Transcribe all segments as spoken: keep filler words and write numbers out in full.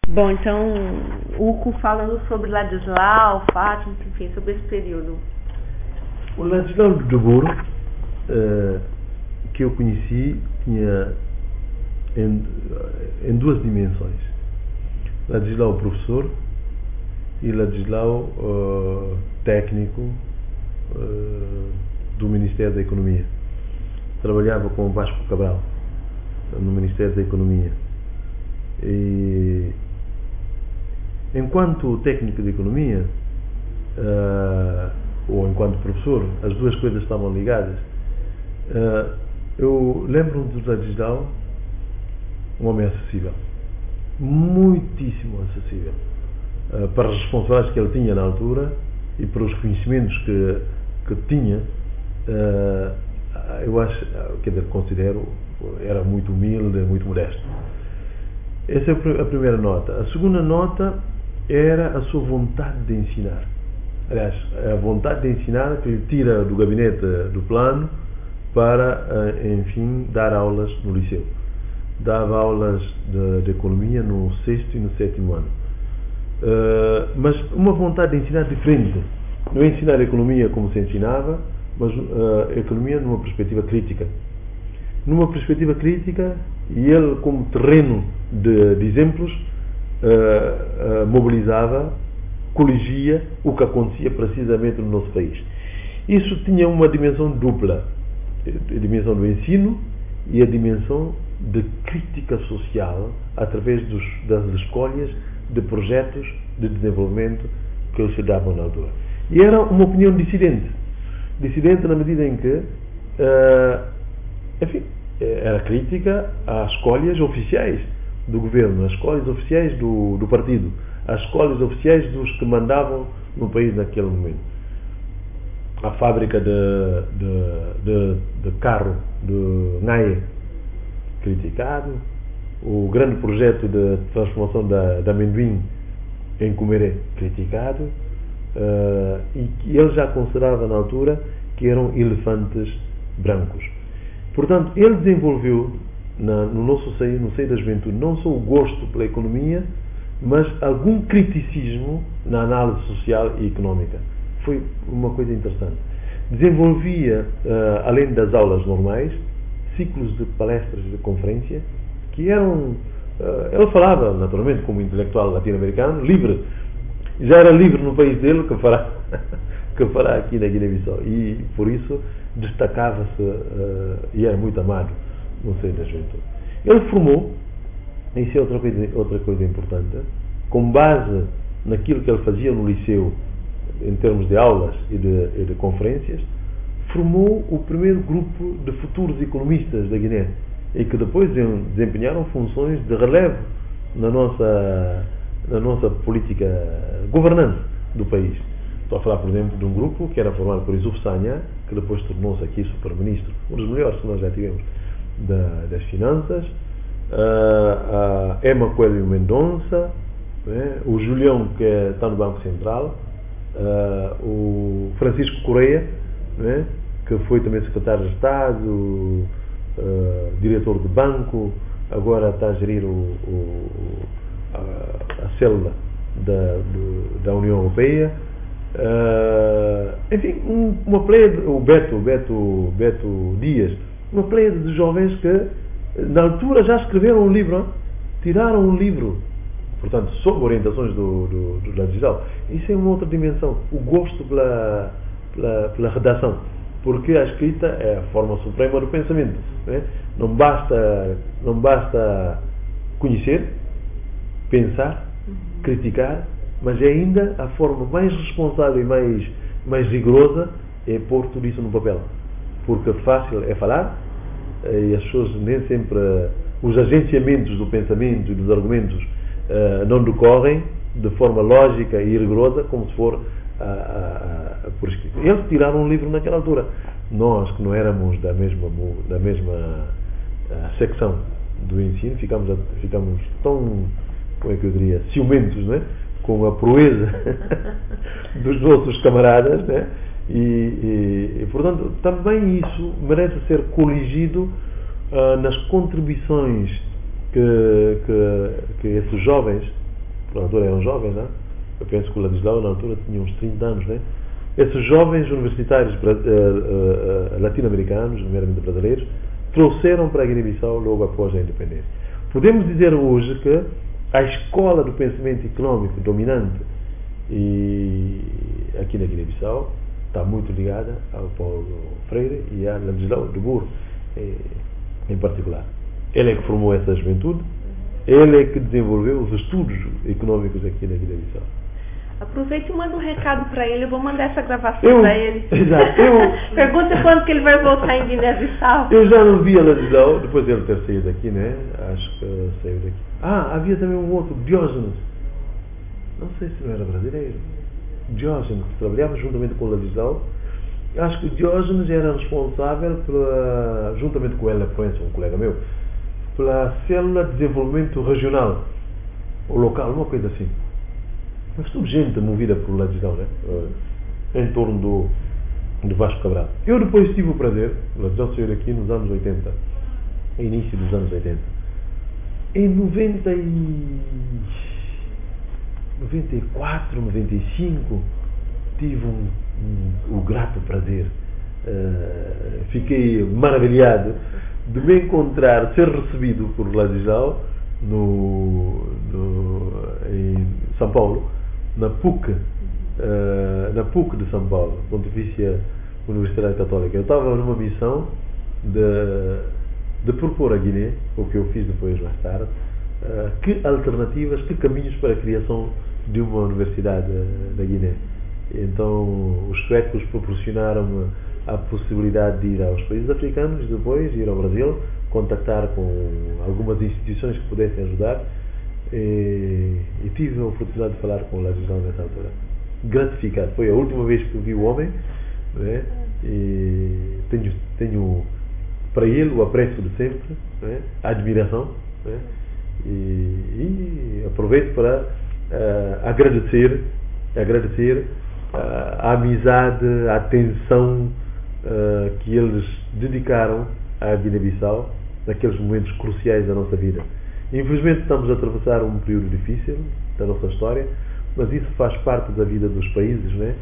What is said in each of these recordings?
Bom, então, Uco falando sobre Ladislau, Fátima, enfim, sobre esse período. O Ladislau de Bourg, uh, que eu conheci, tinha em, em duas dimensões. Ladislau professor e Ladislau uh, técnico uh, do Ministério da Economia. Trabalhava com o Vasco Cabral no Ministério da Economia. E, enquanto técnico de economia, uh, ou enquanto professor, as duas coisas estavam ligadas. Uh, eu lembro-me do Ladislau, um homem acessível, muitíssimo acessível, uh, para as responsabilidades que ele tinha na altura e para os conhecimentos que, que tinha. Uh, eu acho, quer dizer, considero, era muito humilde, muito modesto. Essa é a primeira nota. A segunda nota era a sua vontade de ensinar. Aliás, a vontade de ensinar que lhe tira do gabinete do plano para, enfim, dar aulas no liceu. Dava aulas de, de economia no sexto e no sétimo ano. Uh, mas uma vontade de ensinar diferente. Não é ensinar a economia como se ensinava, mas uh, a economia numa perspectiva crítica. Numa perspectiva crítica, e ele, como terreno de, de exemplos, uh, uh, mobilizava, coligia o que acontecia precisamente no nosso país. Isso tinha uma dimensão dupla, a dimensão do ensino e a dimensão de crítica social através dos, das escolhas de projetos de desenvolvimento que eles se davam na altura. E era uma opinião dissidente. Dissidente na medida em que, uh, enfim, era crítica às escolhas oficiais do governo, às escolhas oficiais do, do partido, às escolhas oficiais dos que mandavam no país naquele momento. A fábrica de, de, de, de carro de Naie, criticado. O grande projeto de transformação da, da amendoim em Comeré, criticado. Uh, e que ele já considerava na altura que eram elefantes brancos. Portanto, ele desenvolveu na, no nosso seio, no seio da juventude, não só o gosto pela economia, mas algum criticismo na análise social e económica. Foi uma coisa interessante. Desenvolvia, uh, além das aulas normais, ciclos de palestras de conferência, que eram... Uh, ele falava, naturalmente, como intelectual latino-americano, livre. Já era livre no país dele, que fará, que fará aqui na Guiné-Bissau. E, por isso, destacava-se uh, e era muito amado no seio da juventude. Ele formou, isso é outra coisa, outra coisa importante, com base naquilo que ele fazia no liceu, em termos de aulas e de, e de conferências, formou o primeiro grupo de futuros economistas da Guiné e que depois desempenharam funções de relevo na nossa, na nossa política governante do país. Estou a falar, por exemplo, de um grupo que era formado por Isuf Sanha, que depois tornou-se aqui super-ministro, um dos melhores que nós já tivemos da, das finanças, a, a Emma Coelho Mendonça, né, o Julião, que está no Banco Central, a, o Francisco Correia, né, que foi também secretário de Estado, a, diretor de banco, agora está a gerir o, o, a, a célula da, do, da União Europeia. Uh, enfim, um, uma pleia, o Beto, Beto, Beto Dias, uma pleia de jovens que na altura já escreveram um livro, hein? Tiraram um livro, portanto, sob orientações do, do, do Ladislau. Isso é uma outra dimensão, o gosto pela, pela, pela redação, porque a escrita é a forma suprema do pensamento, né? Não basta, não basta conhecer, pensar, criticar, mas é ainda a forma mais responsável e mais, mais rigorosa é pôr tudo isso no papel. Porque fácil é falar e as pessoas nem sempre, os agenciamentos do pensamento e dos argumentos uh, não decorrem de forma lógica e rigorosa como se for uh, uh, uh, por escrito. Eles tiraram um livro naquela altura. Nós, que não éramos da mesma, da mesma uh, secção do ensino, ficamos, ficamos tão, como é que eu diria, ciumentos, não é? Com a proeza dos nossos camaradas, né? e, e, e, portanto, também isso merece ser coligido uh, nas contribuições que, que, que esses jovens na altura eram jovens, né? Eu penso que o Ladislau na altura tinha uns trinta anos, né? Esses jovens universitários uh, uh, uh, latino-americanos, nomeadamente brasileiros, trouxeram para a Guiné-Bissau logo após a independência. Podemos dizer hoje que a escola do pensamento económico dominante e aqui na Guiné-Bissau está muito ligada ao Paulo Freire e a Ladislau de Burro em particular. Ele é que formou essa juventude, ele é que desenvolveu os estudos económicos aqui na Guiné-Bissau. Aproveite e manda um recado para ele, eu vou mandar essa gravação para ele. Exato. Eu, Pergunta quando que ele vai voltar em Guiné-Bissau. Eu já não vi a Ladislau, depois de ele ter saído daqui, né? Acho que saiu daqui. Ah, havia também um outro, Diógenes. Não sei se não era brasileiro. Diógenes, que trabalhava juntamente com o Ladislau. Acho que o Diógenes era responsável, pela, juntamente com ele, Proença, um colega meu, pela célula de desenvolvimento regional, ou local, uma coisa assim. Mas tudo gente movida por Ladislau, né? Em torno do, do Vasco Cabral. Eu depois tive o prazer, o Ladislau saiu aqui nos anos oitenta, início dos anos oitenta. Em noventa e noventa e quatro, noventa e cinco, tive um, um, o grato prazer, uh, fiquei maravilhado de me encontrar, ser recebido por Ladislau no, no, em São Paulo, na P U C, uh, na P U C de São Paulo, Pontifícia Universidade Católica. Eu estava numa missão de, de propor a Guiné, o que eu fiz depois mais tarde, uh, que alternativas, que caminhos para a criação de uma universidade da Guiné. Então os suecos proporcionaram-me a possibilidade de ir aos países africanos, depois ir ao Brasil, contactar com algumas instituições que pudessem ajudar, e, e tive a oportunidade de falar com o Ladislau nessa altura. Gratificado, foi a última vez que vi o homem, né? E tenho, tenho para ele o apreço de sempre, né? A admiração, né? e, e aproveito para uh, agradecer, agradecer uh, a amizade, a atenção uh, que eles dedicaram à Guiné-Bissau naqueles momentos cruciais da nossa vida. Infelizmente estamos a atravessar um período difícil da nossa história, mas isso faz parte da vida dos países, né?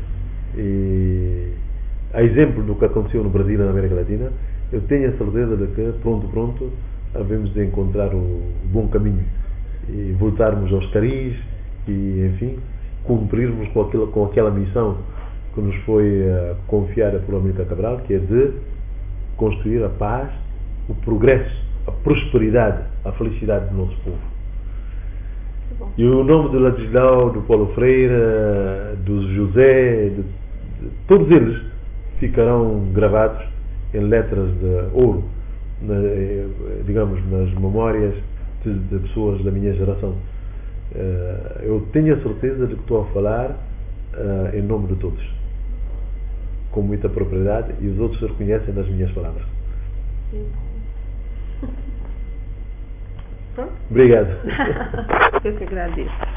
E a exemplo do que aconteceu no Brasil e na América Latina, eu tenho a certeza de que pronto, pronto, havemos de encontrar o bom caminho e voltarmos aos caris e, enfim, cumprirmos com aquela, com aquela missão que nos foi uh, confiada por Amílcar Cabral, que é de construir a paz, o progresso, a prosperidade, a felicidade do nosso povo. E o nome do Ladislau, do Paulo Freire, do José, de, de, todos eles ficarão gravados em letras de ouro, na, digamos, nas memórias de, de pessoas da minha geração. Uh, eu tenho a certeza de que estou a falar uh, em nome de todos, com muita propriedade, e os outros se reconhecem nas minhas palavras. Pronto? Obrigado. Eu que agradeço.